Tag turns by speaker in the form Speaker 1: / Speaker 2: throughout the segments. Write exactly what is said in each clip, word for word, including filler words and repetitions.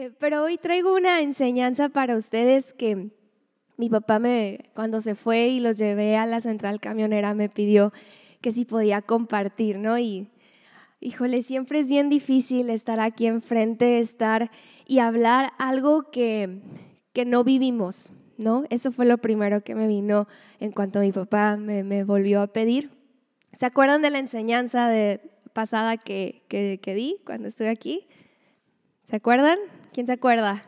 Speaker 1: Eh, pero hoy traigo una enseñanza para ustedes que mi papá me, cuando se fue y los llevé a la central camionera, me pidió que si podía compartir, ¿no? Y híjole, siempre es bien difícil estar aquí enfrente, estar y hablar algo que, que no vivimos, ¿no? Eso fue lo primero que me vino en cuanto mi papá me, me volvió a pedir. ¿Se acuerdan de la enseñanza de, pasada que, que, que di cuando estuve aquí? ¿Se acuerdan? ¿Quién se acuerda?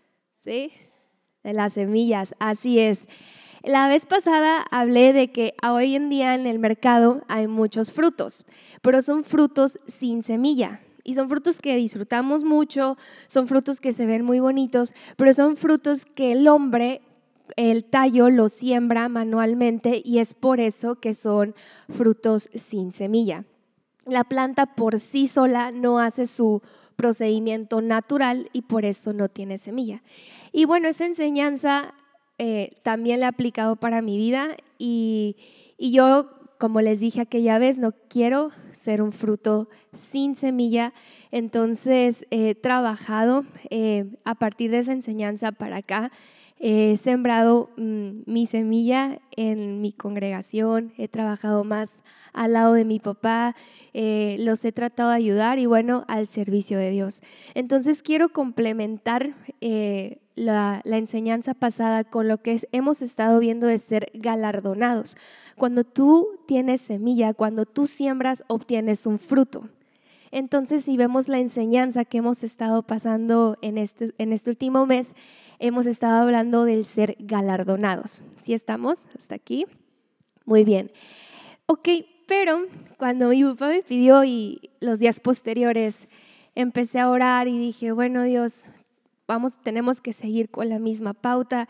Speaker 1: ¿Sí? De las semillas, así es. La vez pasada hablé de que hoy en día en el mercado hay muchos frutos, pero son frutos sin semilla. Y son frutos que disfrutamos mucho, son frutos que se ven muy bonitos, pero son frutos que el hombre, el tallo, lo siembra manualmente y es por eso que son frutos sin semilla. La planta por sí sola no hace su procedimiento natural y por eso no tiene semilla. Y bueno, esa enseñanza eh, también la he aplicado para mi vida y, y yo, como les dije aquella vez, no quiero ser un fruto sin semilla. Entonces he trabajado eh, a partir de esa enseñanza para acá. He sembrado mmm, mi semilla en mi congregación, he trabajado más al lado de mi papá, eh, los he tratado de ayudar y bueno, al servicio de Dios. Entonces quiero complementar eh, la, la enseñanza pasada con lo que es, hemos estado viendo de ser galardonados. Cuando tú tienes semilla, cuando tú siembras, obtienes un fruto. Entonces, si vemos la enseñanza que hemos estado pasando en este, en este último mes, hemos estado hablando del ser galardonados. ¿Sí estamos hasta aquí? Muy bien. Ok, pero cuando mi papá me pidió y los días posteriores empecé a orar y dije, bueno Dios, vamos, tenemos que seguir con la misma pauta.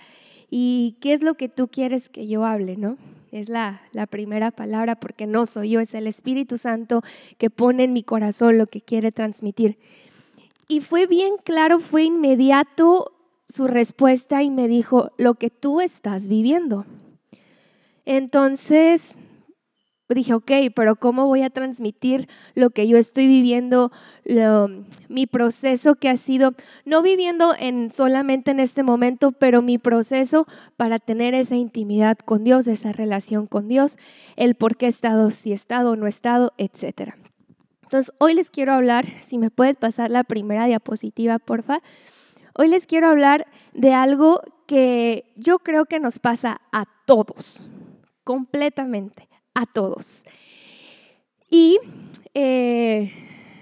Speaker 1: ¿Y qué es lo que tú quieres que yo hable, no? Es la, la primera palabra porque no soy yo, es el Espíritu Santo que pone en mi corazón lo que quiere transmitir. Y fue bien claro, fue inmediato su respuesta y me dijo, lo que tú estás viviendo. Entonces dije, ok, pero ¿cómo voy a transmitir lo que yo estoy viviendo, lo, mi proceso que ha sido, no viviendo en, solamente en este momento, pero mi proceso para tener esa intimidad con Dios, esa relación con Dios, el por qué he estado, si he estado o no he estado, etcétera. Entonces, hoy les quiero hablar, si me puedes pasar la primera diapositiva, porfa. Hoy les quiero hablar de algo que yo creo que nos pasa a todos, completamente. A todos. Y eh,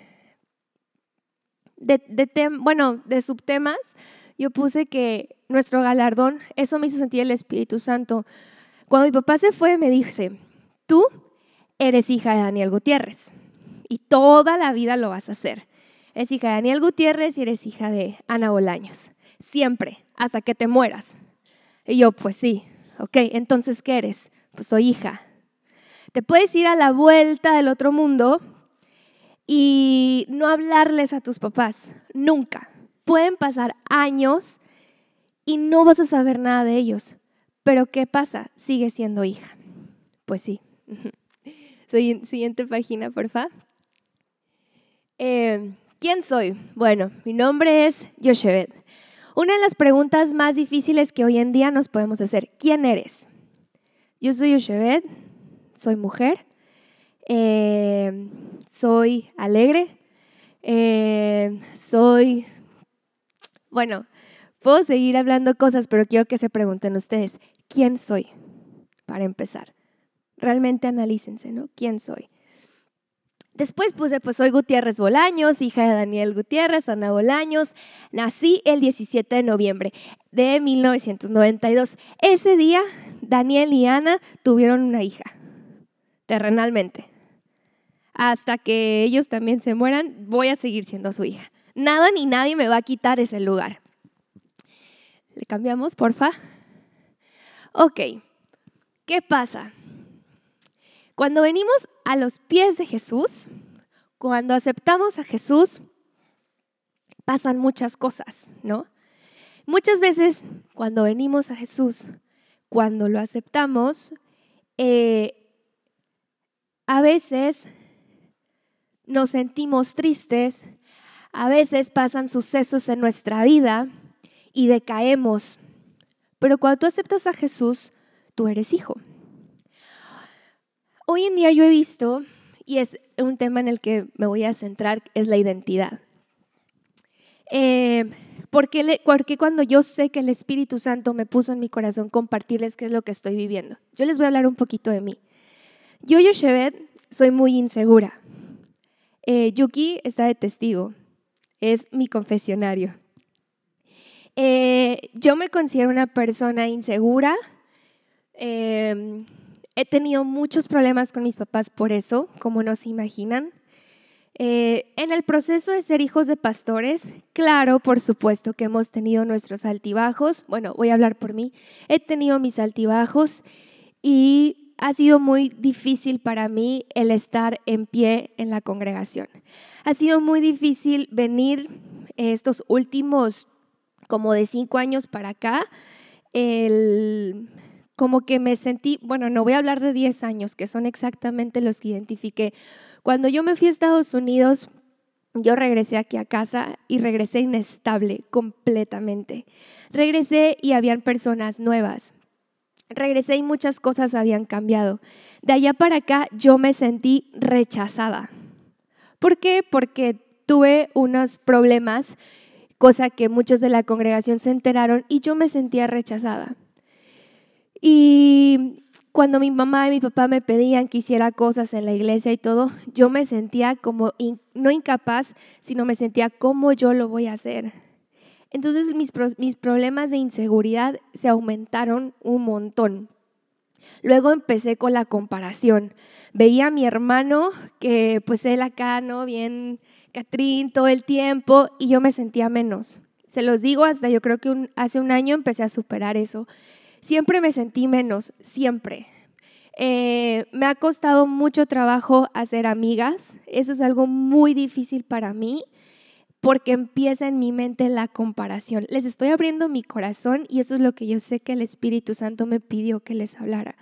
Speaker 1: de, de tem, bueno, de subtemas, yo puse que nuestro galardón, eso me hizo sentir el Espíritu Santo. Cuando mi papá se fue, me dice, tú eres hija de Daniel Gutiérrez y toda la vida lo vas a hacer. Eres hija de Daniel Gutiérrez y eres hija de Ana Bolaños. Siempre, hasta que te mueras. Y yo, pues sí, ok, entonces, ¿qué eres? Pues soy hija. Te puedes ir a la vuelta del otro mundo y no hablarles a tus papás, nunca. Pueden pasar años y no vas a saber nada de ellos. Pero ¿qué pasa? Sigues siendo hija. Pues sí. Siguiente página, por favor. Eh, ¿Quién soy? Bueno, mi nombre es Yochebed. Una de las preguntas más difíciles que hoy en día nos podemos hacer, ¿quién eres? Yo soy Yochebed. Soy mujer, eh, soy alegre, eh, soy, bueno, puedo seguir hablando cosas, pero quiero que se pregunten ustedes, ¿quién soy? Para empezar, realmente analícense, ¿no? ¿Quién soy? Después puse, pues soy Gutiérrez Bolaños, hija de Daniel Gutiérrez, Ana Bolaños, nací el diecisiete de noviembre de mil novecientos noventa y dos. Ese día, Daniel y Ana tuvieron una hija. Terrenalmente. Hasta que ellos también se mueran, voy a seguir siendo su hija. Nada ni nadie me va a quitar ese lugar. ¿Le cambiamos, porfa? Ok, ¿qué pasa? Cuando venimos a los pies de Jesús, cuando aceptamos a Jesús, pasan muchas cosas, ¿no? Muchas veces cuando venimos a Jesús, cuando lo aceptamos, eh, a veces nos sentimos tristes, A veces pasan sucesos en nuestra vida y decaemos, pero cuando tú aceptas a Jesús, tú eres hijo. Hoy en día yo he visto, y es un tema en el que me voy a centrar, es la identidad. Eh, porque, le, porque cuando yo sé que el Espíritu Santo me puso en mi corazón compartirles qué es lo que estoy viviendo. Yo les voy a hablar un poquito de mí. Yo, Yochebed, soy muy insegura. Eh, Yuki está de testigo, es mi confesionario. Eh, yo me considero una persona insegura. Eh, he tenido muchos problemas con mis papás por eso, como no se imaginan. Eh, en el proceso de ser hijos de pastores, claro, por supuesto que hemos tenido nuestros altibajos. Bueno, voy a hablar por mí. He tenido mis altibajos y ha sido muy difícil para mí el estar en pie en la congregación. Ha sido muy difícil venir estos últimos, como de cinco años para acá, el, como que me sentí, bueno, no voy a hablar de diez años, que son exactamente los que identifiqué. Cuando yo me fui a Estados Unidos, yo regresé aquí a casa y regresé inestable completamente. Regresé y habían personas nuevas. Regresé y muchas cosas habían cambiado. De allá para acá yo me sentí rechazada. ¿Por qué? Porque tuve unos problemas, cosa que muchos de la congregación se enteraron y yo me sentía rechazada. Y cuando mi mamá y mi papá me pedían que hiciera cosas en la iglesia y todo, yo me sentía como, in, no incapaz, sino me sentía cómo yo lo voy a hacer. Entonces mis, mis problemas de inseguridad se aumentaron un montón. Luego empecé con la comparación. Veía a mi hermano, que pues él acá, ¿no? Bien, Catrín, todo el tiempo, y yo me sentía menos. Se los digo, hasta yo creo que un, hace un año empecé a superar eso. Siempre me sentí menos, siempre. Eh, me ha costado mucho trabajo hacer amigas. Eso es algo muy difícil para mí porque empieza en mi mente la comparación. Les estoy abriendo mi corazón y eso es lo que yo sé que el Espíritu Santo me pidió que les hablara.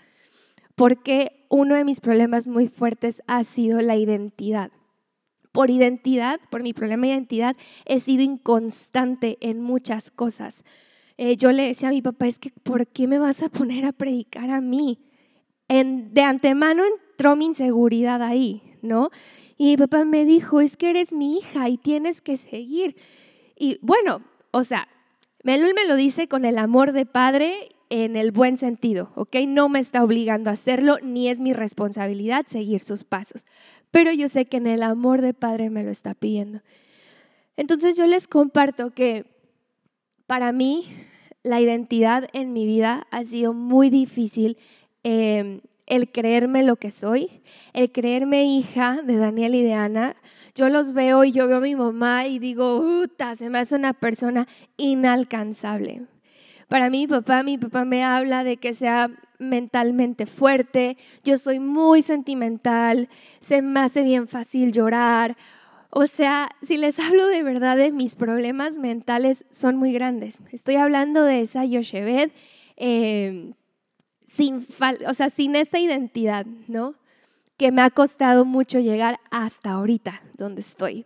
Speaker 1: Porque uno de mis problemas muy fuertes ha sido la identidad. Por identidad, por mi problema de identidad, he sido inconstante en muchas cosas. Eh, yo le decía a mi papá, es que ¿por qué me vas a poner a predicar a mí? En, de antemano entró mi inseguridad ahí, ¿no? Y mi papá me dijo, es que eres mi hija y tienes que seguir. Y bueno, o sea, él me lo dice con el amor de padre en el buen sentido, ¿ok? No me está obligando a hacerlo, ni es mi responsabilidad seguir sus pasos. Pero yo sé que en el amor de padre me lo está pidiendo. Entonces yo les comparto que para mí la identidad en mi vida ha sido muy difícil. Eh, el creerme lo que soy, el creerme hija de Daniel y de Ana. Yo los veo y yo veo a mi mamá y digo, ¡uta! Se me hace una persona inalcanzable. Para mí, mi papá, mi papá me habla de que sea mentalmente fuerte. Yo soy muy sentimental, se me hace bien fácil llorar. O sea, si les hablo de verdad de mis problemas mentales son muy grandes. Estoy hablando de esa Yochebed, eh, sin, o sea, sin esa identidad, ¿no? Que me ha costado mucho llegar hasta ahorita, donde estoy.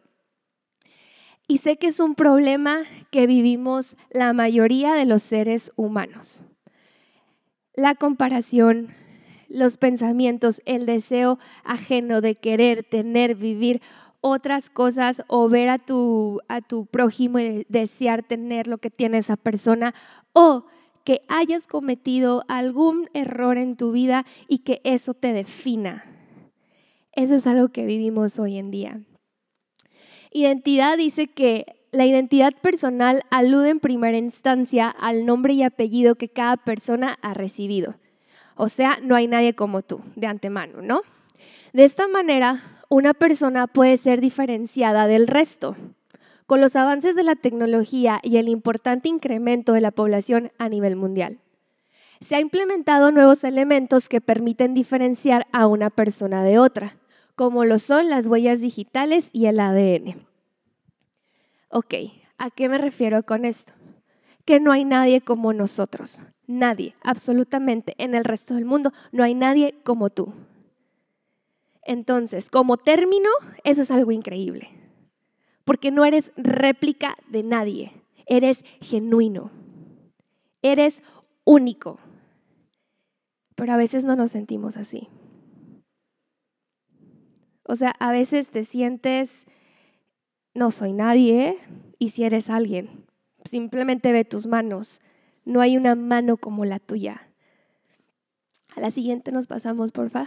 Speaker 1: Y sé que es un problema que vivimos la mayoría de los seres humanos. La comparación, los pensamientos, el deseo ajeno de querer, tener, vivir otras cosas o ver a tu, a tu prójimo y desear tener lo que tiene esa persona, o que hayas cometido algún error en tu vida y que eso te defina. Eso es algo que vivimos hoy en día. Identidad dice que la identidad personal alude en primera instancia al nombre y apellido que cada persona ha recibido. O sea, no hay nadie como tú, de antemano, ¿no? De esta manera, una persona puede ser diferenciada del resto. Con los avances de la tecnología y el importante incremento de la población a nivel mundial, se han implementado nuevos elementos que permiten diferenciar a una persona de otra, como lo son las huellas digitales y el A D N. Ok, ¿a qué me refiero con esto? Que no hay nadie como nosotros, nadie, absolutamente, en el resto del mundo, no hay nadie como tú. Entonces, como término, eso es algo increíble. porque no eres réplica de nadie, eres genuino, eres único. Pero a veces no nos sentimos así. O sea, a veces te sientes, no soy nadie, y si eres alguien, simplemente ve tus manos. No hay una mano como la tuya. A la siguiente nos pasamos, porfa.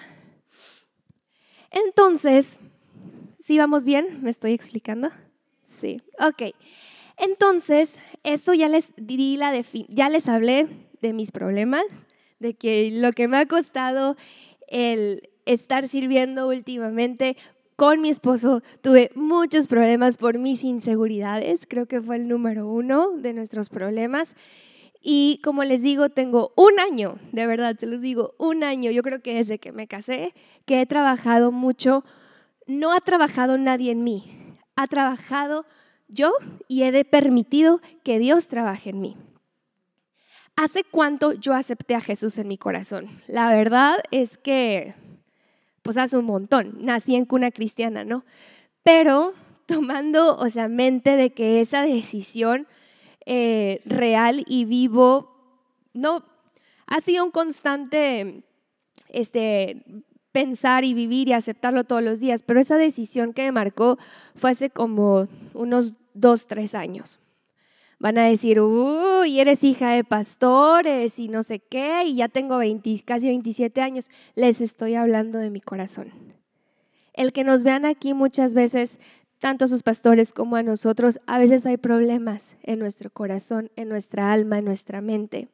Speaker 1: Entonces, ¿sí vamos bien? ¿Me estoy explicando? Sí, ok. Entonces, eso ya les di la defi- ya les hablé de mis problemas, de que lo que me ha costado el estar sirviendo últimamente. Con mi esposo tuve muchos problemas por mis inseguridades, creo que fue el número uno de nuestros problemas. Y como les digo, tengo un año, de verdad, se los digo, un año, yo creo que desde que me casé, que he trabajado mucho. No ha trabajado nadie en mí, ha trabajado yo y he permitido que Dios trabaje en mí. ¿Hace cuánto yo acepté a Jesús en mi corazón? La verdad es que, pues hace un montón, nací en cuna cristiana, ¿no? Pero tomando, o sea, mente de que esa decisión eh, real y vivo, no, ha sido un constante, este, pensar y vivir y aceptarlo todos los días, pero esa decisión que me marcó fue hace como unos dos, tres años. Van a decir, uy, eres hija de pastores y no sé qué, y ya tengo veinte, casi veintisiete años. Les estoy hablando de mi corazón. El que nos vean aquí muchas veces, tanto a sus pastores como a nosotros, a veces hay problemas en nuestro corazón, en nuestra alma, en nuestra mente.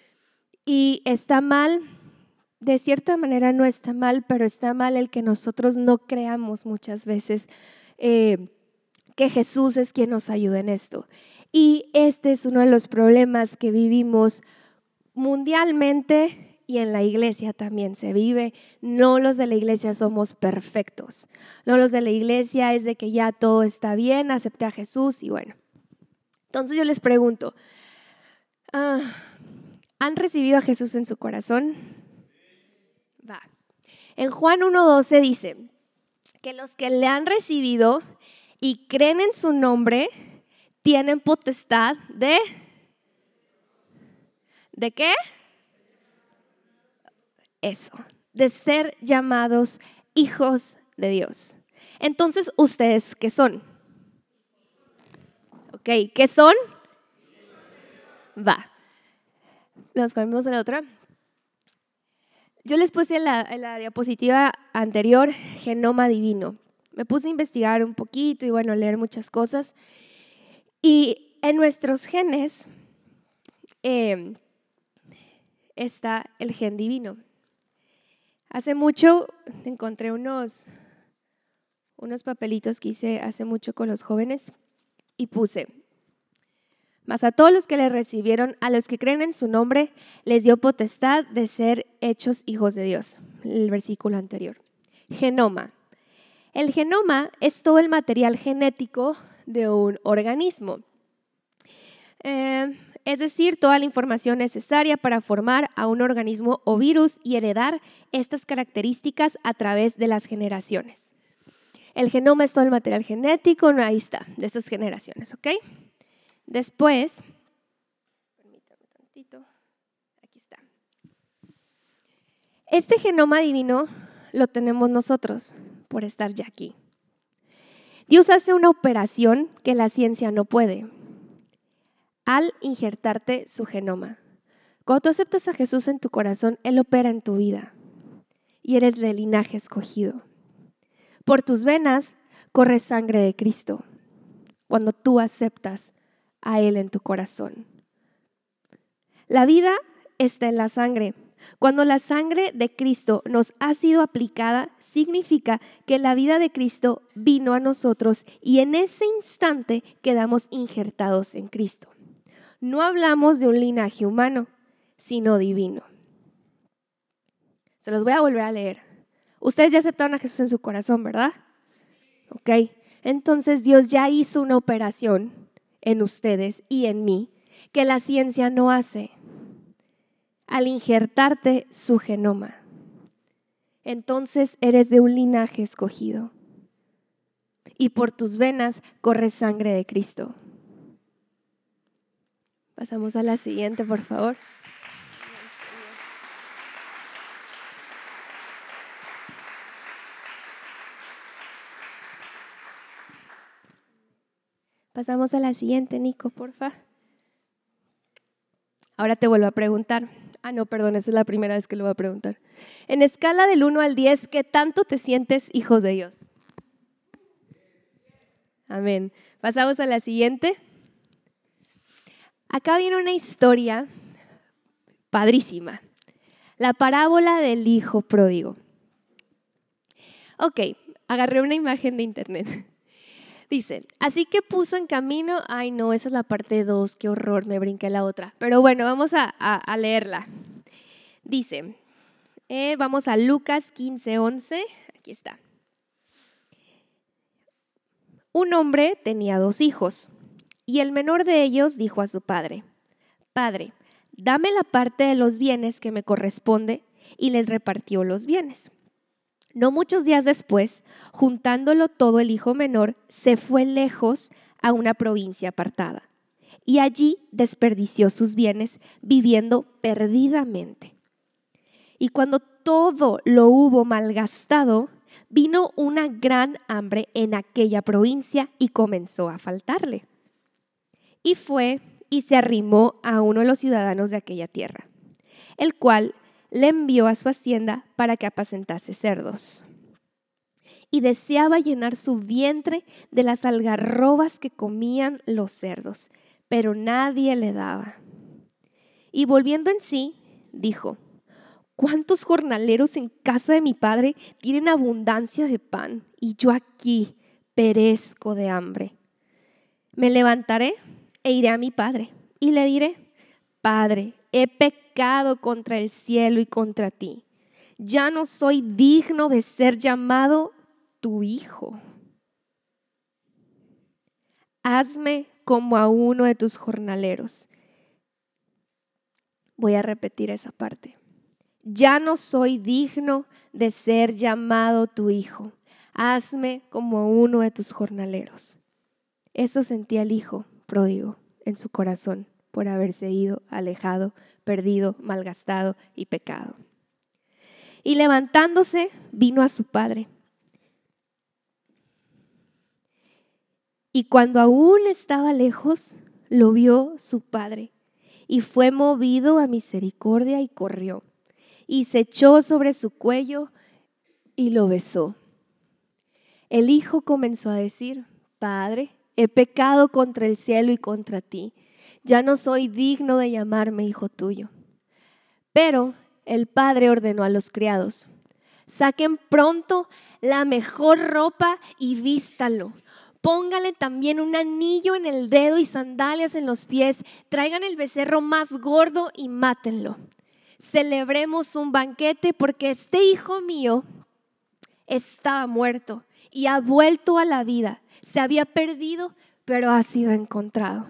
Speaker 1: Y está mal, de cierta manera no está mal, pero está mal el que nosotros no creamos muchas veces eh, que Jesús es quien nos ayuda en esto. Y este es uno de los problemas que vivimos mundialmente y en la iglesia también se vive. No los de la iglesia somos perfectos. No los de la iglesia es de que ya todo está bien, acepté a Jesús y bueno. Entonces yo les pregunto, ah, ¿han recibido a Jesús en su corazón? Va. En Juan uno doce dice que los que le han recibido y creen en su nombre tienen potestad de... ¿De qué? Eso, de ser llamados hijos de Dios. Entonces, ¿ustedes qué son? Ok, ¿qué son? Va. Nos ponemos en la otra. Yo les puse en la, en la diapositiva anterior genoma divino. Me puse a investigar un poquito y bueno, leer muchas cosas. Y en nuestros genes eh, está el gen divino. Hace mucho encontré unos, unos papelitos que hice hace mucho con los jóvenes y puse: mas a todos los que le recibieron, a los que creen en su nombre, les dio potestad de ser hechos hijos de Dios. El versículo anterior. Genoma. El genoma es todo el material genético de un organismo. Eh, es decir, toda la información necesaria para formar a un organismo o virus y heredar estas características a través de las generaciones. El genoma es todo el material genético, no, ahí está, de estas generaciones, ¿ok? Después, permítame tantito, aquí está. Este genoma divino lo tenemos nosotros por estar ya aquí. Dios hace una operación que la ciencia no puede al injertarte su genoma. Cuando tú aceptas a Jesús en tu corazón, Él opera en tu vida y eres de linaje escogido. Por tus venas corre sangre de Cristo cuando tú aceptas a Él en tu corazón. La vida está en la sangre. Cuando la sangre de Cristo nos ha sido aplicada, significa que la vida de Cristo vino a nosotros y en ese instante quedamos injertados en Cristo. No hablamos de un linaje humano, sino divino. Se los voy a volver a leer. Ustedes ya aceptaron a Jesús en su corazón, ¿verdad? Ok. Entonces Dios ya hizo una operación en ustedes y en mí que la ciencia no hace al injertarte su genoma. Entonces eres de un linaje escogido. y por tus venas corre sangre de Cristo. Pasamos a la siguiente, por favor. Pasamos a la siguiente, Nico, porfa. Ahora te vuelvo a preguntar. Ah, no, perdón, esa es la primera vez que lo voy a preguntar. En escala del uno al diez, ¿qué tanto te sientes hijos de Dios? Amén. Pasamos a la siguiente. Acá viene una historia padrísima. La parábola del hijo pródigo. Ok, agarré una imagen de internet. Dice, así que puso en camino, ay no, esa es la parte dos, qué horror, me brinqué la otra. Pero bueno, vamos a, a, a leerla. Dice, eh, vamos a Lucas quince, once, aquí está. Un hombre tenía dos hijos y el menor de ellos dijo a su padre, Padre, dame la parte de los bienes que me corresponde, y les repartió los bienes. No muchos días después, juntándolo todo, el hijo menor se fue lejos a una provincia apartada y allí desperdició sus bienes viviendo perdidamente. Y cuando todo lo hubo malgastado, vino una gran hambre en aquella provincia y comenzó a faltarle. Y fue y se arrimó a uno de los ciudadanos de aquella tierra, el cual le envió a su hacienda para que apacentase cerdos. Y deseaba llenar su vientre de las algarrobas que comían los cerdos, pero nadie le daba. Y volviendo en sí, dijo, ¿cuántos jornaleros en casa de mi padre tienen abundancia de pan? Y yo aquí perezco de hambre. Me levantaré e iré a mi padre y le diré, Padre, he pecado contra el cielo y contra ti. Ya no soy digno de ser llamado tu hijo. Hazme como a uno de tus jornaleros. Voy a repetir esa parte. Ya no soy digno de ser llamado tu hijo. Hazme como uno de tus jornaleros. Eso sentía el hijo pródigo en su corazón por haberse ido, alejado, perdido, malgastado y pecado. Y levantándose, vino a su padre. Y cuando aún estaba lejos, lo vio su padre y fue movido a misericordia y corrió y se echó sobre su cuello y lo besó. El hijo comenzó a decir, Padre, he pecado contra el cielo y contra ti. Ya no soy digno de llamarme hijo tuyo. Pero el padre ordenó a los criados, saquen pronto la mejor ropa y vístanlo. Póngale también un anillo en el dedo y sandalias en los pies. Traigan el becerro más gordo y mátenlo. Celebremos un banquete porque este hijo mío estaba muerto y ha vuelto a la vida. Se había perdido, pero ha sido encontrado.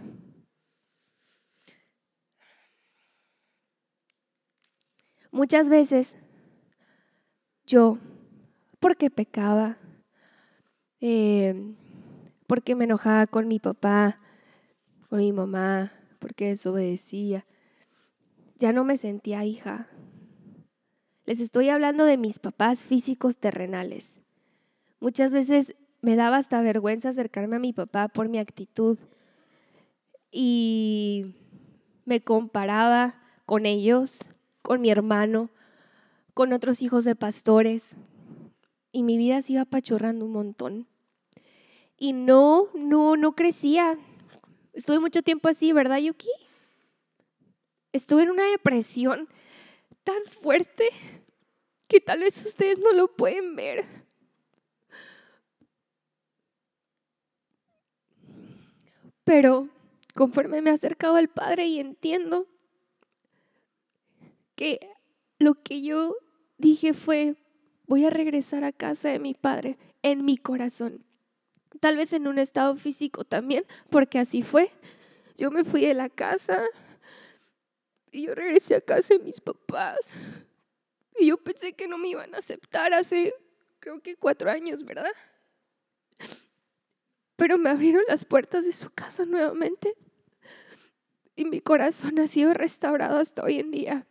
Speaker 1: Muchas veces yo, porque pecaba, eh, porque me enojaba con mi papá, con mi mamá, porque desobedecía, ya no me sentía hija. Les estoy hablando de mis papás físicos terrenales. Muchas veces me daba hasta vergüenza acercarme a mi papá por mi actitud y me comparaba con ellos, con mi hermano, con otros hijos de pastores, y mi vida se iba apachurrando un montón. Y no, no, no crecía. Estuve mucho tiempo así, ¿verdad, Yuki? Estuve en una depresión tan fuerte que tal vez ustedes no lo pueden ver. Pero conforme me he acercado al Padre y entiendo que lo que yo dije fue, voy a regresar a casa de mi Padre en mi corazón. Tal vez en un estado físico también, porque así fue. Yo me fui de la casa y yo regresé a casa de mis papás. Y yo pensé que no me iban a aceptar hace, creo que cuatro años, ¿verdad? pero me abrieron las puertas de su casa nuevamente y mi corazón ha sido restaurado hasta hoy en día.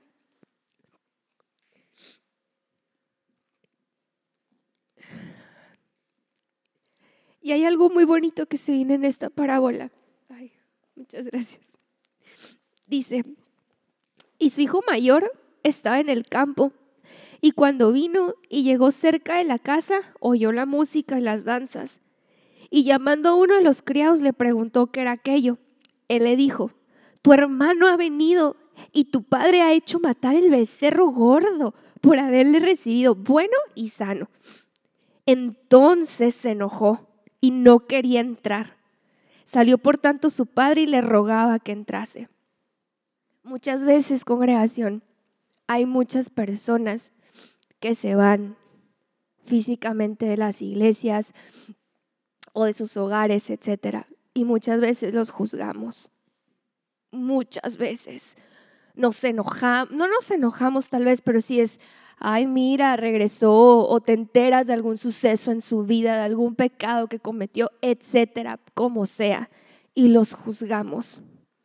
Speaker 1: Y hay algo muy bonito que se viene en esta parábola. Ay, muchas gracias. Dice, y su hijo mayor estaba en el campo, y cuando vino y llegó cerca de la casa, oyó la música y las danzas. Y llamando a uno de los criados le preguntó qué era aquello. Él le dijo, tu hermano ha venido y tu padre ha hecho matar el becerro gordo por haberle recibido bueno y sano. Entonces se enojó y no quería entrar. Salió por tanto su padre y le rogaba que entrase. Muchas veces, congregación, hay muchas personas que se van físicamente de las iglesias o de sus hogares, etcétera, y muchas veces los juzgamos. Muchas veces nos enojamos, no nos enojamos tal vez, pero sí es, ay, mira, regresó, o te enteras de algún suceso en su vida, de algún pecado que cometió, etcétera, como sea, y los juzgamos.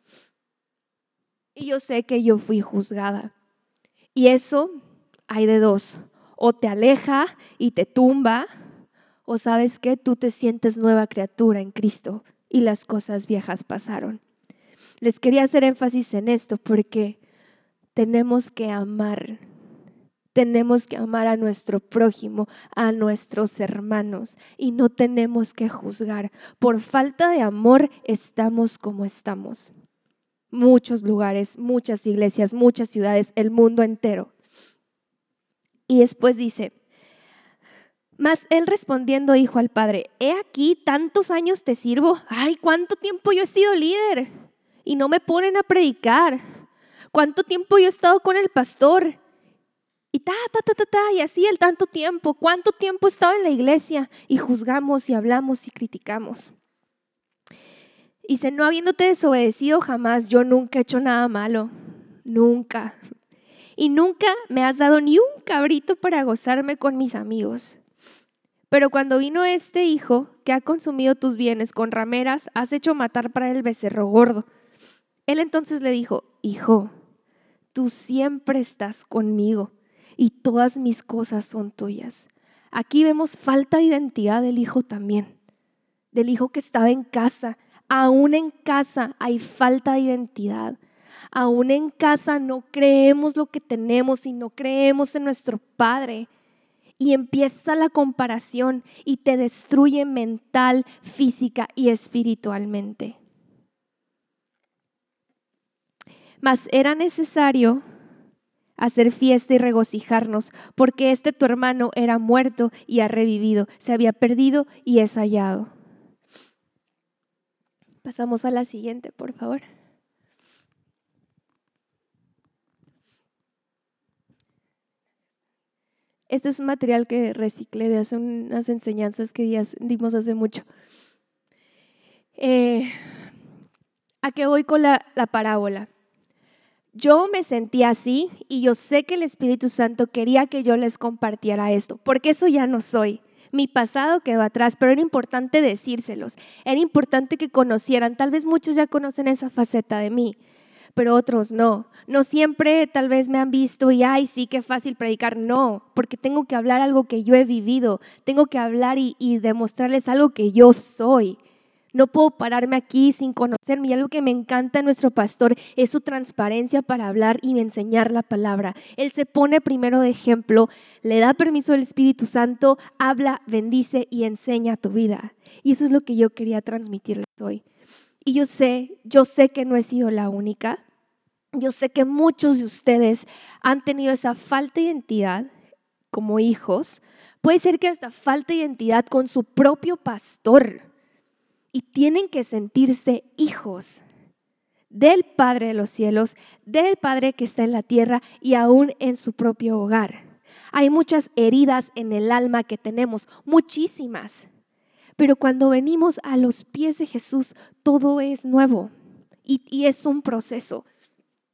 Speaker 1: Y yo sé que yo fui juzgada. Y eso hay de dos, o te aleja y te tumba, o sabes que tú te sientes nueva criatura en Cristo y las cosas viejas pasaron. Les quería hacer énfasis en esto porque tenemos que amar, tenemos que amar a nuestro prójimo, a nuestros hermanos, y no tenemos que juzgar. Por falta de amor estamos como estamos. Muchos lugares, muchas iglesias, muchas ciudades, el mundo entero. Y después dice, mas él respondiendo dijo al padre, he aquí tantos años te sirvo, ay, cuánto tiempo yo he sido líder y no me ponen a predicar, cuánto tiempo yo he estado con el pastor y ta, ta, ta, ta, ta, y así el tanto tiempo, cuánto tiempo he estado en la iglesia y juzgamos y hablamos y criticamos. Dice, no habiéndote desobedecido jamás, yo nunca he hecho nada malo, nunca. Y nunca me has dado ni un cabrito para gozarme con mis amigos. Pero cuando vino este hijo que ha consumido tus bienes con rameras, has hecho matar para el becerro gordo. Él entonces le dijo, hijo, tú siempre estás conmigo y todas mis cosas son tuyas. Aquí vemos falta de identidad del hijo también, del hijo que estaba en casa. Aún en casa hay falta de identidad. Aún en casa no creemos lo que tenemos y no creemos en nuestro Padre. Y empieza la comparación y te destruye mental, física y espiritualmente. Mas era necesario hacer fiesta y regocijarnos, porque este tu hermano era muerto y ha revivido, se había perdido y es hallado. Pasamos a la siguiente, por favor. Este es un material que reciclé de hace unas enseñanzas que dimos hace mucho. Eh, ¿A qué voy con la, la parábola? Yo me sentía así y yo sé que el Espíritu Santo quería que yo les compartiera esto, porque eso ya no soy. Mi pasado quedó atrás, pero era importante decírselos. Era importante que conocieran. Tal vez muchos ya conocen esa faceta de mí, pero otros no. No siempre tal vez me han visto y ay, sí, qué fácil predicar. No, porque tengo que hablar algo que yo he vivido. Tengo que hablar y, y demostrarles algo que yo soy. No puedo pararme aquí sin conocerme. Y algo que me encanta de nuestro pastor es su transparencia para hablar y enseñar la palabra. Él se pone primero de ejemplo, le da permiso al Espíritu Santo, habla, bendice y enseña tu vida. Y eso es lo que yo quería transmitirles hoy. Y yo sé, yo sé que no he sido la única. Yo sé que muchos de ustedes han tenido esa falta de identidad como hijos. Puede ser que hasta falta de identidad con su propio pastor. Y tienen que sentirse hijos del Padre de los cielos, del Padre que está en la tierra y aún en su propio hogar. Hay muchas heridas en el alma que tenemos, muchísimas. Pero cuando venimos a los pies de Jesús, todo es nuevo y, y es un proceso.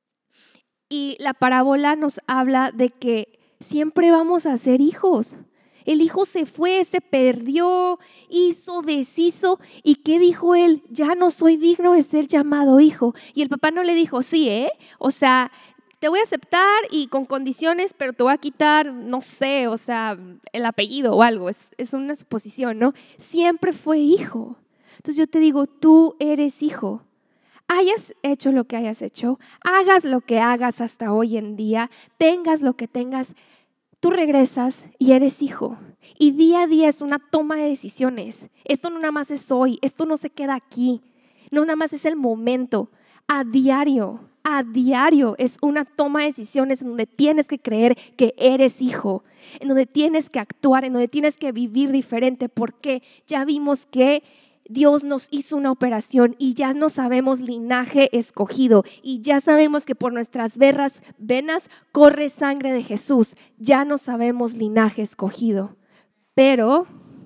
Speaker 1: Y la parábola nos habla de que siempre vamos a ser hijos. El hijo se fue, se perdió, hizo, deshizo. ¿Y qué dijo él? Ya no soy digno de ser llamado hijo. Y el papá no le dijo, sí, ¿eh? O sea, te voy a aceptar y con condiciones, pero te voy a quitar, no sé, o sea, el apellido o algo. Es, es una suposición, ¿no? Siempre fue hijo. Entonces yo te digo, tú eres hijo. Hayas hecho lo que hayas hecho, hagas lo que hagas hasta hoy en día, tengas lo que tengas, tú regresas y eres hijo. Y día a día es una toma de decisiones. Esto no nada más es hoy, esto no se queda aquí, no nada más es el momento. A diario, a diario es una toma de decisiones en donde tienes que creer que eres hijo, en donde tienes que actuar, en donde tienes que vivir diferente, porque ya vimos que Dios nos hizo una operación y ya no sabemos linaje escogido y ya sabemos que por nuestras venas, venas corre sangre de Jesús. Ya no sabemos linaje escogido, pero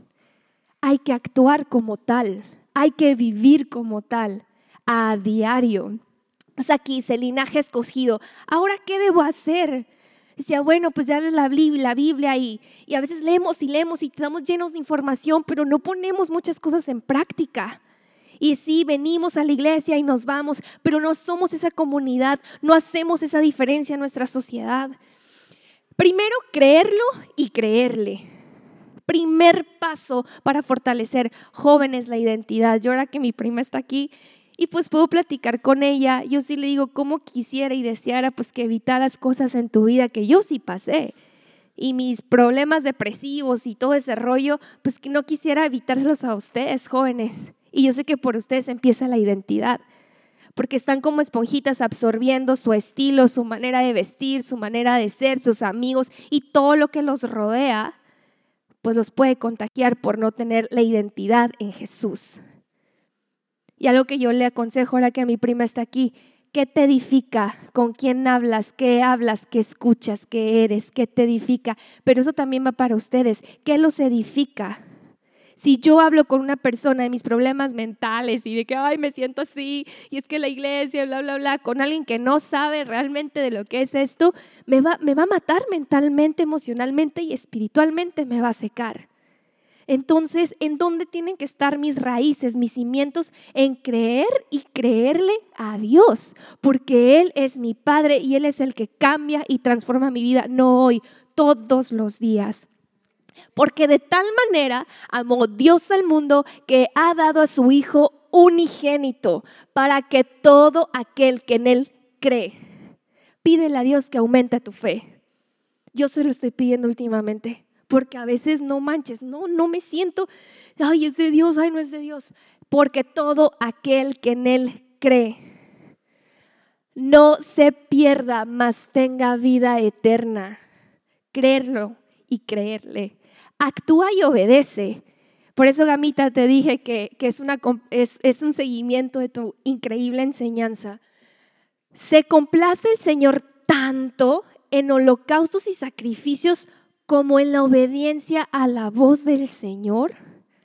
Speaker 1: hay que actuar como tal, hay que vivir como tal a diario. Es aquí, dice linaje escogido. Ahora, ¿qué debo hacer? Decía, bueno, pues ya lees la Biblia, la Biblia y, y a veces leemos y leemos y estamos llenos de información, pero no ponemos muchas cosas en práctica. Y sí, venimos a la iglesia y nos vamos, pero no somos esa comunidad, no hacemos esa diferencia en nuestra sociedad. Primero, creerlo y creerle. Primer paso para fortalecer, jóvenes, la identidad. Yo ahora que mi prima está aquí, y pues puedo platicar con ella, yo sí le digo cómo quisiera y deseara pues que evitaras cosas en tu vida que yo sí pasé. Y mis problemas depresivos y todo ese rollo, pues que no quisiera evitárselos a ustedes, jóvenes. Y yo sé que por ustedes empieza la identidad, porque están como esponjitas absorbiendo su estilo, su manera de vestir, su manera de ser, sus amigos y todo lo que los rodea, pues los puede contagiar por no tener la identidad en Jesús. Y algo que yo le aconsejo ahora que mi prima está aquí, ¿qué te edifica? ¿Con quién hablas? ¿Qué hablas? ¿Qué escuchas? ¿Qué eres? ¿Qué te edifica? Pero eso también va para ustedes. ¿Qué los edifica? Si yo hablo con una persona de mis problemas mentales y de que, ay, me siento así, y es que la iglesia, bla, bla, bla, con alguien que no sabe realmente de lo que es esto, me va, me va a matar mentalmente, emocionalmente y espiritualmente me va a secar. Entonces, ¿en dónde tienen que estar mis raíces, mis cimientos? En creer y creerle a Dios, porque Él es mi Padre y Él es el que cambia y transforma mi vida, no hoy, todos los días. Porque de tal manera amó Dios al mundo que ha dado a su Hijo unigénito para que todo aquel que en Él cree, pídele a Dios que aumente tu fe. Yo se lo estoy pidiendo últimamente. Porque a veces no manches, no, no me siento, ay, es de Dios, ay, no es de Dios. Porque todo aquel que en Él cree no se pierda, mas tenga vida eterna. Creerlo y creerle. Actúa y obedece. Por eso, Gamita, te dije que, que es, una, es, es un seguimiento de tu increíble enseñanza. Se complace el Señor tanto en holocaustos y sacrificios como en la obediencia a la voz del Señor.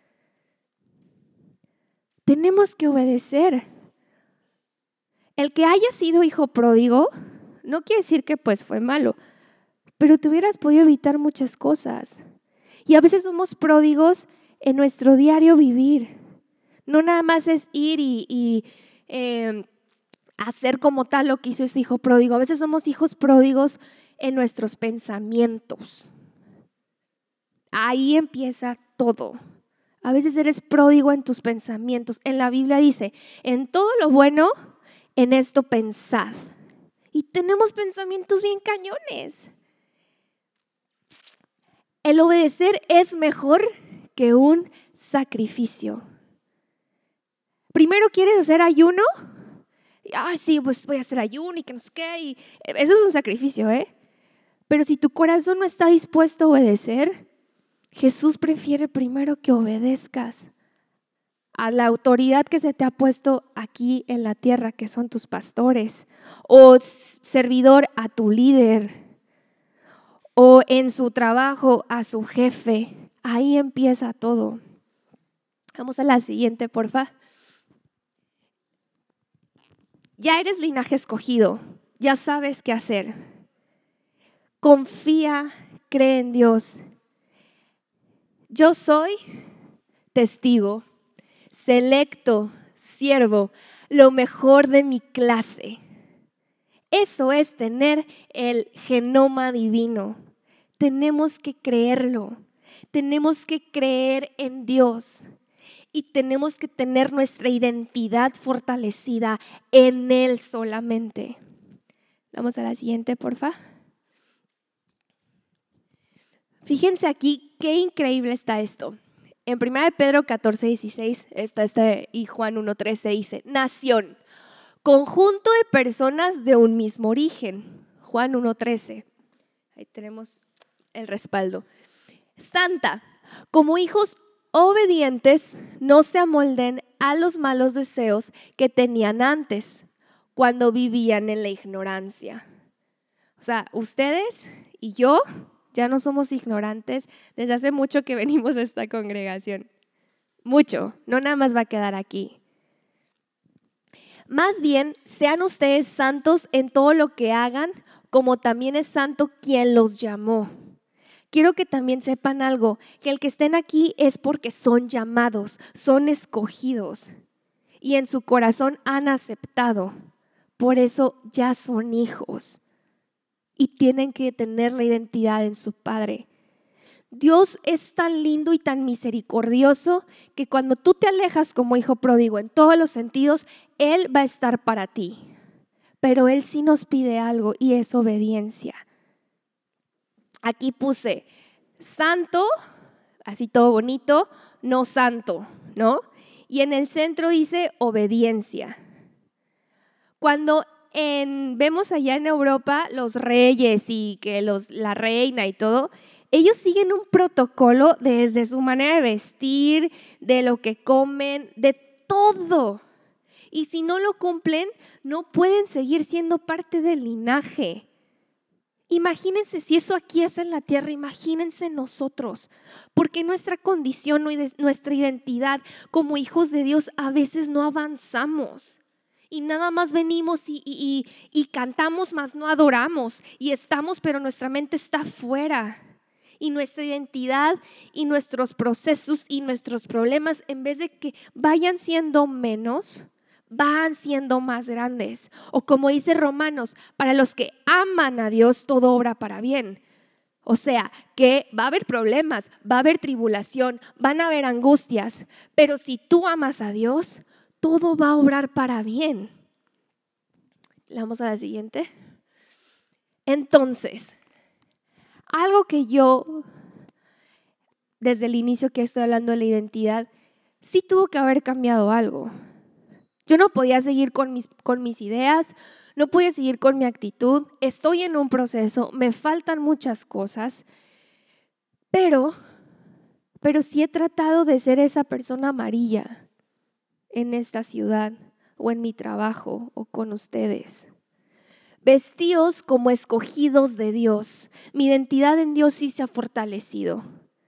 Speaker 1: Tenemos que obedecer. El que haya sido hijo pródigo no quiere decir que pues fue malo, pero te hubieras podido evitar muchas cosas. Y a veces somos pródigos en nuestro diario vivir. No nada más es ir y, y eh, hacer como tal lo que hizo ese hijo pródigo. A veces somos hijos pródigos en nuestros pensamientos. Ahí empieza todo. A veces eres pródigo en tus pensamientos. En la Biblia dice, en todo lo bueno, en esto pensad. Y tenemos pensamientos bien cañones. El obedecer es mejor que un sacrificio. Primero, ¿quieres hacer ayuno? Ay, sí, pues voy a hacer ayuno y que no sé qué. Y eso es un sacrificio, ¿eh? Pero si tu corazón no está dispuesto a obedecer, Jesús prefiere primero que obedezcas a la autoridad que se te ha puesto aquí en la tierra, que son tus pastores, o servidor a tu líder, o en su trabajo a su jefe. Ahí empieza todo. Vamos a la siguiente, porfa. Ya eres linaje escogido, ya sabes qué hacer. Confía, cree en Dios. Yo soy testigo, selecto, siervo, lo mejor de mi clase. Eso es tener el genoma divino. Tenemos que creerlo, tenemos que creer en Dios y tenemos que tener nuestra identidad fortalecida en Él solamente. Vamos a la siguiente, porfa. Fíjense aquí qué increíble está esto. En primera de Pedro catorce, dieciséis está este, y Juan uno, trece dice, nación, conjunto de personas de un mismo origen. Juan uno, trece. Ahí tenemos el respaldo. Santa, como hijos obedientes, no se amolden a los malos deseos que tenían antes, cuando vivían en la ignorancia. O sea, ustedes y yo ya no somos ignorantes desde hace mucho que venimos a esta congregación. Mucho, no nada más va a quedar aquí. Más bien, sean ustedes santos en todo lo que hagan, como también es santo quien los llamó. Quiero que también sepan algo, que el que estén aquí es porque son llamados, son escogidos y en su corazón han aceptado. Por eso ya son hijos y tienen que tener la identidad en su Padre. Dios es tan lindo y tan misericordioso que cuando tú te alejas como hijo pródigo en todos los sentidos, Él va a estar para ti. Pero Él sí nos pide algo y es obediencia. Aquí puse santo, así todo bonito, no santo, ¿no? Y en el centro dice obediencia. Cuando en, vemos allá en Europa los reyes y que los, la reina y todo, ellos siguen un protocolo desde su manera de vestir, de lo que comen, de todo. Y si no lo cumplen, no pueden seguir siendo parte del linaje. Imagínense si eso aquí es en la tierra, imagínense nosotros, porque nuestra condición, nuestra identidad como hijos de Dios a veces no avanzamos y nada más venimos y, y, y, y cantamos, mas no adoramos y estamos, pero nuestra mente está afuera y nuestra identidad y nuestros procesos y nuestros problemas, en vez de que vayan siendo menos, van siendo más grandes. O como dice Romanos, para los que aman a Dios, todo obra para bien. O sea, que va a haber problemas, va a haber tribulación, van a haber angustias, pero si tú amas a Dios, todo va a obrar para bien. Vamos a la siguiente. Entonces, algo que yo, desde el inicio que estoy hablando de la identidad, sí tuvo que haber cambiado algo. Yo no podía seguir con mis, con mis ideas, no podía seguir con mi actitud. Estoy en un proceso, me faltan muchas cosas, pero, pero sí he tratado de ser esa persona amarilla en esta ciudad o en mi trabajo o con ustedes. Vestidos como escogidos de Dios. Mi identidad en Dios sí se ha fortalecido.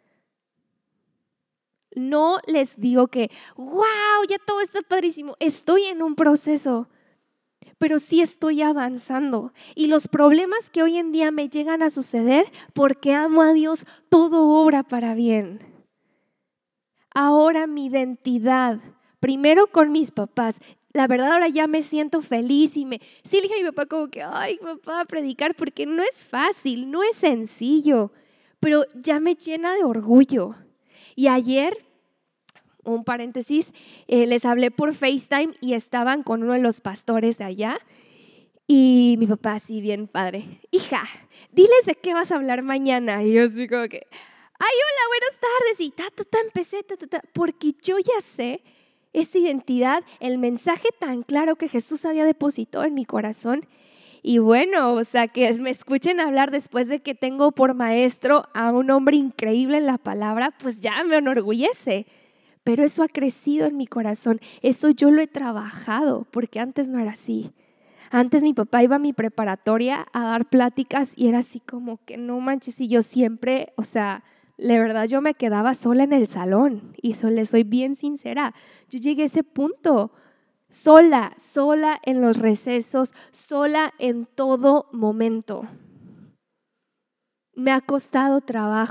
Speaker 1: No les digo que, wow, ya todo está padrísimo. Estoy en un proceso, pero sí estoy avanzando. Y los problemas que hoy en día me llegan a suceder, porque amo a Dios, todo obra para bien. Ahora mi identidad, primero con mis papás. La verdad ahora ya me siento feliz y me, sí le dije a mi papá como que, ay papá, predicar, porque no es fácil, no es sencillo, pero ya me llena de orgullo. Y ayer, un paréntesis, eh, les hablé por FaceTime y estaban con uno de los pastores de allá y mi papá así bien padre, hija, diles de qué vas a hablar mañana. Y yo así como que, ay hola, buenas tardes, y ta, ta, ta, empecé, ta, ta, ta, porque yo ya sé esa identidad, el mensaje tan claro que Jesús había depositado en mi corazón. Y bueno, o sea, que me escuchen hablar después de que tengo por maestro a un hombre increíble en la palabra, pues ya me enorgullece. Pero eso ha crecido en mi corazón, eso yo lo he trabajado, porque antes no era así. Antes mi papá iba a mi preparatoria a dar pláticas y era así como que no manches, y yo siempre, o sea, la verdad yo me quedaba sola en el salón y so, le soy bien sincera, yo llegué a ese punto. Sola, sola en los recesos, sola en todo momento. Me ha costado trabajo,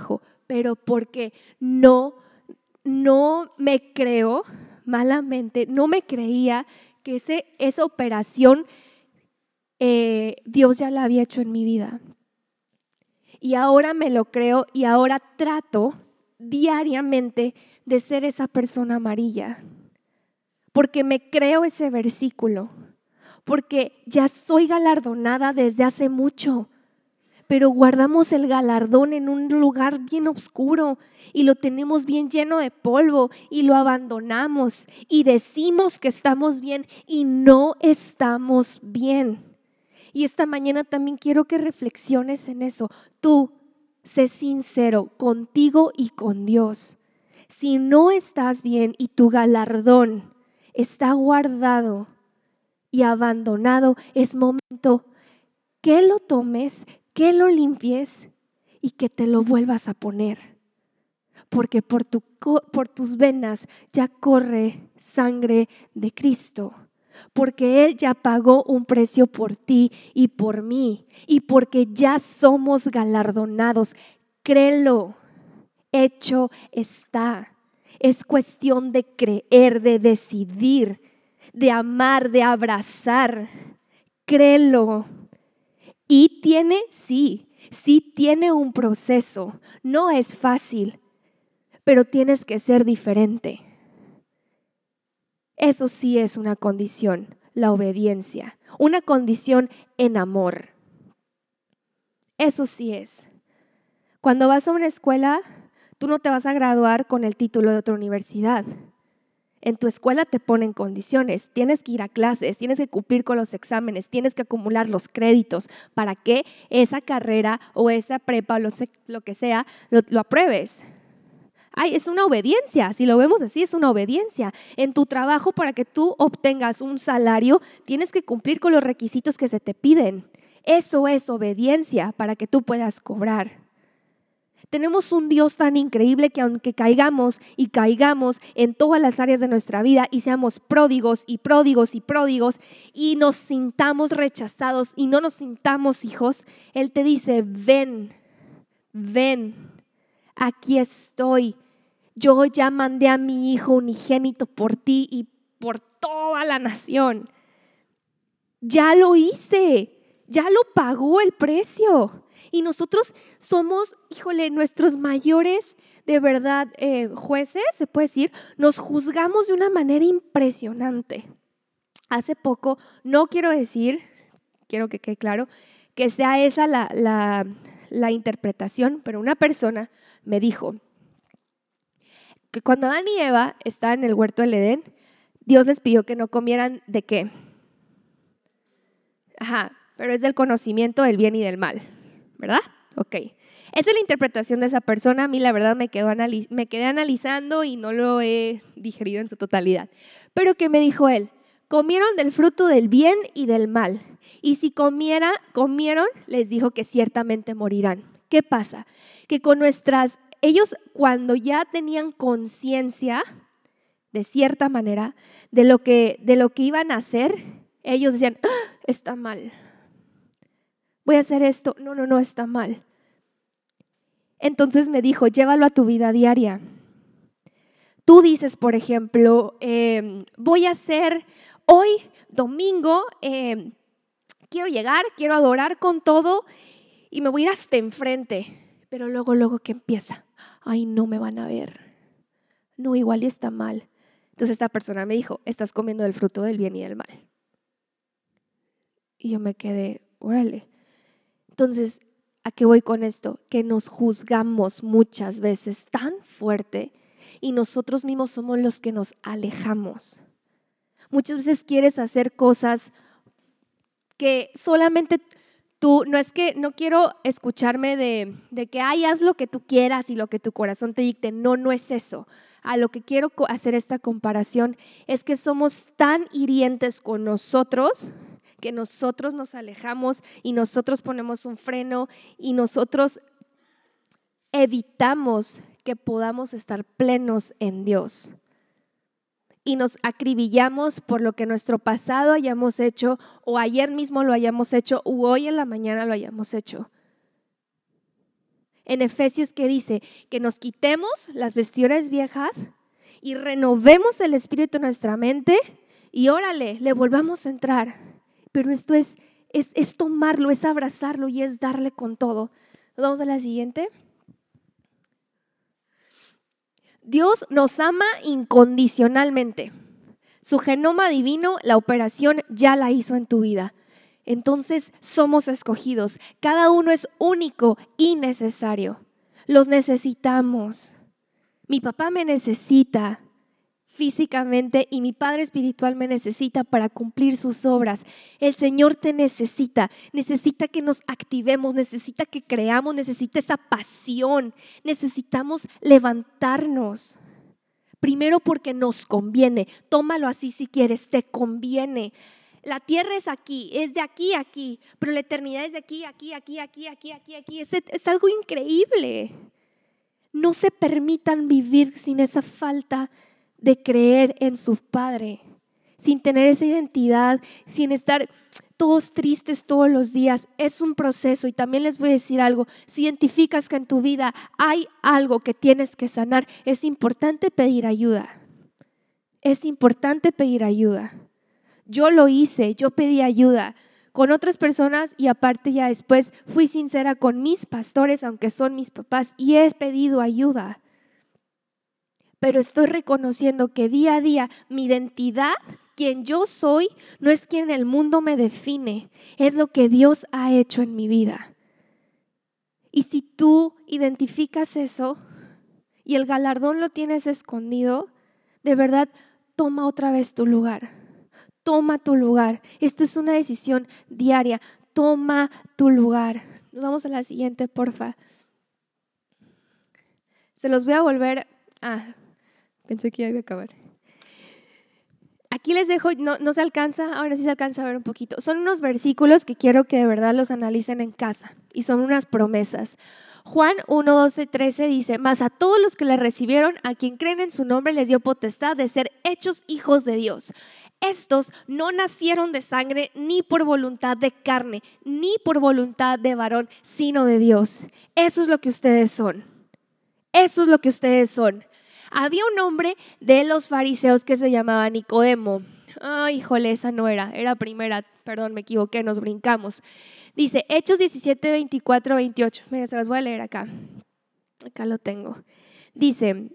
Speaker 1: pero porque no, no me creo, malamente, no me creía que ese, esa operación eh, Dios ya la había hecho en mi vida. Y ahora me lo creo y ahora trato diariamente de ser esa persona amarilla, porque me creo ese versículo, porque ya soy galardonada desde hace mucho, pero guardamos el galardón en un lugar bien oscuro y lo tenemos bien lleno de polvo y lo abandonamos y decimos que estamos bien y no estamos bien. Y esta mañana también quiero que reflexiones en eso. Tú, sé sincero contigo y con Dios. Si no estás bien y tu galardón está guardado y abandonado, es momento que lo tomes, que lo limpies y que te lo vuelvas a poner. Porque por, tu, por tus venas ya corre sangre de Cristo. Porque Él ya pagó un precio por ti y por mí. Y porque ya somos galardonados. Créelo, hecho está. Es cuestión de creer, de decidir, de amar, de abrazar. Créelo. Y tiene, sí, sí tiene un proceso. No es fácil, pero tienes que ser diferente. Eso sí es una condición, la obediencia, una condición en amor. Eso sí es. Cuando vas a una escuela, tú no te vas a graduar con el título de otra universidad. En tu escuela te ponen condiciones, tienes que ir a clases, tienes que cumplir con los exámenes, tienes que acumular los créditos para que esa carrera o esa prepa o lo, lo que sea, lo, lo apruebes. Ay, es una obediencia, si lo vemos así, es una obediencia. En tu trabajo, para que tú obtengas un salario, tienes que cumplir con los requisitos que se te piden. Eso es obediencia para que tú puedas cobrar. Tenemos un Dios tan increíble que aunque caigamos y caigamos en todas las áreas de nuestra vida y seamos pródigos y pródigos y pródigos y nos sintamos rechazados y no nos sintamos hijos, Él te dice, ven, ven. Aquí estoy, yo ya mandé a mi hijo unigénito por ti y por toda la nación. Ya lo hice, ya lo pagó el precio. Y nosotros somos, híjole, nuestros mayores, de verdad, eh, jueces, se puede decir, nos juzgamos de una manera impresionante. Hace poco, no quiero decir, quiero que quede claro, que sea esa la, la, la interpretación, pero una persona me dijo que cuando Adán y Eva estaban en el huerto del Edén, Dios les pidió que no comieran ¿de qué? Ajá, pero es del conocimiento del bien y del mal, ¿verdad? Ok. Esa es la interpretación de esa persona. A mí la verdad me, quedó analiz- me quedé analizando y no lo he digerido en su totalidad. Pero ¿qué me dijo él? Comieron del fruto del bien y del mal. Y si comiera, comieron, les dijo que ciertamente morirán. ¿Qué pasa? Que con nuestras, ellos cuando ya tenían conciencia, de cierta manera, de lo que, de lo que iban a hacer, ellos decían, ¡ah, está mal! Voy a hacer esto. No, no, no, está mal. Entonces me dijo, llévalo a tu vida diaria. Tú dices, por ejemplo, eh, voy a hacer hoy, domingo, eh, quiero llegar, quiero adorar con todo y me voy a ir hasta enfrente. Pero luego, luego que empieza, ay, no me van a ver. No, igual y está mal. Entonces esta persona me dijo, estás comiendo del fruto del bien y del mal. Y yo me quedé, órale. Entonces, ¿a qué voy con esto? Que nos juzgamos muchas veces tan fuerte y nosotros mismos somos los que nos alejamos. Muchas veces quieres hacer cosas que solamente tú, no es que no quiero escucharme de, de que ay, haz lo que tú quieras y lo que tu corazón te dicte. No, no es eso. A lo que quiero hacer esta comparación es que somos tan hirientes con nosotros que nosotros nos alejamos y nosotros ponemos un freno y nosotros evitamos que podamos estar plenos en Dios. Y nos acribillamos por lo que nuestro pasado hayamos hecho o ayer mismo lo hayamos hecho o hoy en la mañana lo hayamos hecho. en Efesios que dice que nos quitemos las vestiduras viejas y renovemos el espíritu de nuestra mente y órale, le volvamos a entrar. Pero esto es, es, es tomarlo, es abrazarlo y es darle con todo. Vamos a la siguiente. Dios nos ama incondicionalmente. Su genoma divino, la operación ya la hizo en tu vida. Entonces somos escogidos. Cada uno es único y necesario. Los necesitamos. Mi papá me necesita físicamente y mi Padre espiritual me necesita para cumplir sus obras. El Señor te necesita, necesita que nos activemos, necesita que creamos, necesita esa pasión. Necesitamos levantarnos. Primero porque nos conviene, tómalo así si quieres, te conviene. La tierra es aquí, es de aquí a aquí, pero la eternidad es de aquí, aquí, aquí, aquí, aquí, aquí, aquí. Es, es algo increíble. No se permitan vivir sin esa falta de creer en su Padre, sin tener esa identidad, sin estar todos tristes todos los días. Es un proceso y también les voy a decir algo. Si identificas que en tu vida hay algo que tienes que sanar, es importante pedir ayuda. Es importante pedir ayuda. Yo lo hice, yo pedí ayuda con otras personas y aparte ya después fui sincera con mis pastores, aunque son mis papás, y he pedido ayuda. Pero estoy reconociendo que día a día mi identidad, quien yo soy, no es quien el mundo me define, es lo que Dios ha hecho en mi vida. Y si tú identificas eso y el galardón lo tienes escondido, de verdad toma otra vez tu lugar. Toma tu lugar. Esto es una decisión diaria. Toma tu lugar. Nos vamos a la siguiente, porfa. Se los voy a volver a... Pensé que ya iba a acabar. Aquí les dejo, no, no se alcanza, ahora sí se alcanza a ver un poquito. Son unos versículos que quiero que de verdad los analicen en casa y son unas promesas. Juan uno, doce, trece dice, mas a todos los que le recibieron, a quien creen en su nombre, les dio potestad de ser hechos hijos de Dios. Estos no nacieron de sangre, ni por voluntad de carne, ni por voluntad de varón, sino de Dios. Eso es lo que ustedes son. Eso es lo que ustedes son. Había un hombre de los fariseos que se llamaba Nicodemo. Ay, híjole, esa no era, era primera, perdón, me equivoqué, nos brincamos. Dice, Hechos diecisiete, veinticuatro, veintiocho. Mira, se los voy a leer acá. Acá lo tengo. Dice,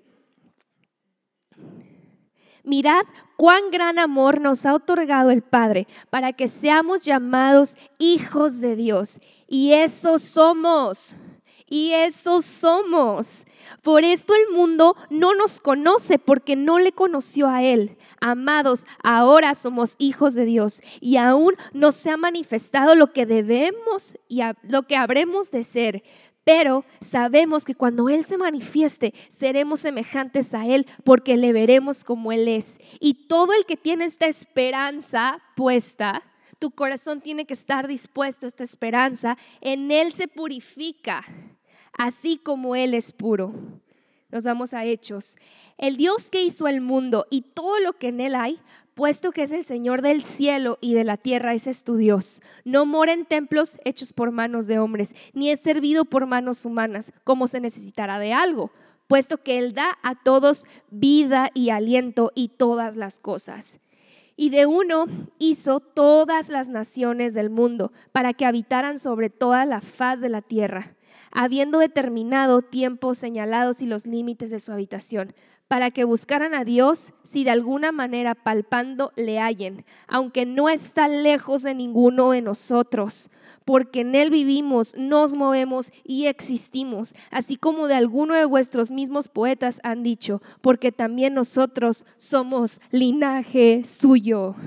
Speaker 1: mirad cuán gran amor nos ha otorgado el Padre para que seamos llamados hijos de Dios. Y eso somos. Y eso somos. Por esto el mundo no nos conoce porque no le conoció a Él. Amados, ahora somos hijos de Dios y aún no se ha manifestado lo que debemos y lo que habremos de ser. Pero sabemos que cuando Él se manifieste, seremos semejantes a Él porque le veremos como Él es. Y todo el que tiene esta esperanza puesta, tu corazón tiene que estar dispuesto a esta esperanza, en Él se purifica, así como Él es puro. Nos vamos a Hechos. El Dios que hizo el mundo y todo lo que en él hay, puesto que es el Señor del cielo y de la tierra, ese es tu Dios. No mora en templos hechos por manos de hombres, ni es servido por manos humanas, como se necesitará de algo, puesto que Él da a todos vida y aliento y todas las cosas. Y de uno hizo todas las naciones del mundo para que habitaran sobre toda la faz de la tierra, habiendo determinado tiempos señalados y los límites de su habitación, para que buscaran a Dios si de alguna manera palpando le hallen, aunque no está lejos de ninguno de nosotros, porque en Él vivimos, nos movemos y existimos, así como de alguno de vuestros mismos poetas han dicho, porque también nosotros somos linaje suyo.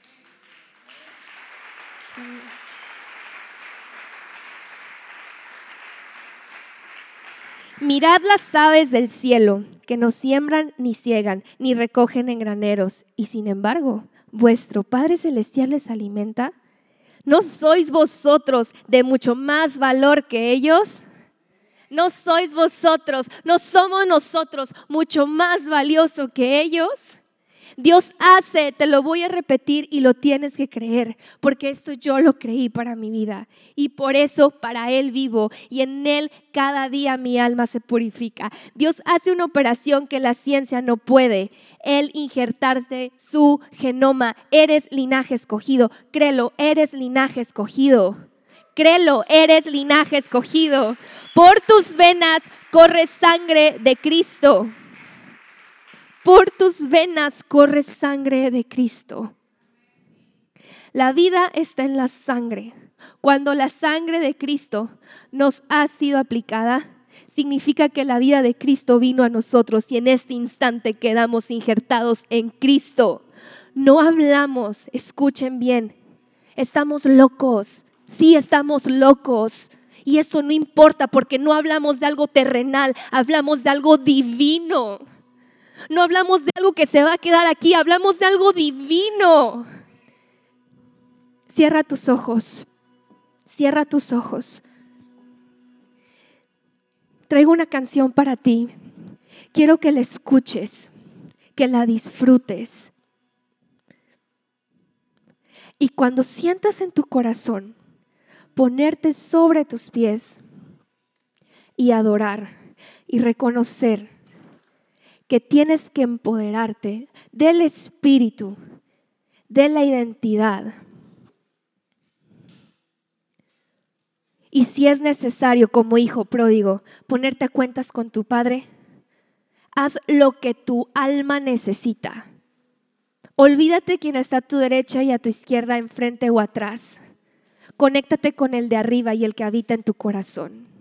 Speaker 1: Mirad las aves del cielo, que no siembran ni ciegan, ni recogen en graneros, y sin embargo, vuestro Padre Celestial les alimenta. ¿No sois vosotros de mucho más valor que ellos? ¿No sois vosotros, no somos nosotros mucho más valioso que ellos? Dios hace, te lo voy a repetir y lo tienes que creer, porque esto yo lo creí para mi vida y por eso para Él vivo y en Él cada día mi alma se purifica. Dios hace una operación que la ciencia no puede, Él injertarse su genoma. Eres linaje escogido, créelo, eres linaje escogido. Créelo, eres linaje escogido. Por tus venas corre sangre de Cristo. Por tus venas corre sangre de Cristo. La vida está en la sangre. Cuando la sangre de Cristo nos ha sido aplicada, significa que la vida de Cristo vino a nosotros y en este instante quedamos injertados en Cristo. No hablamos, escuchen bien, estamos locos, sí estamos locos. Y eso no importa porque no hablamos de algo terrenal, hablamos de algo divino. No hablamos de algo que se va a quedar aquí, hablamos de algo divino. Cierra tus ojos, cierra tus ojos. Traigo una canción para ti. Quiero que la escuches, que la disfrutes. Y cuando sientas en tu corazón ponerte sobre tus pies y adorar y reconocer que tienes que empoderarte del espíritu, de la identidad. Y si es necesario, como hijo pródigo, ponerte a cuentas con tu padre, haz lo que tu alma necesita. Olvídate quién está a tu derecha y a tu izquierda, enfrente o atrás. Conéctate con el de arriba y el que habita en tu corazón.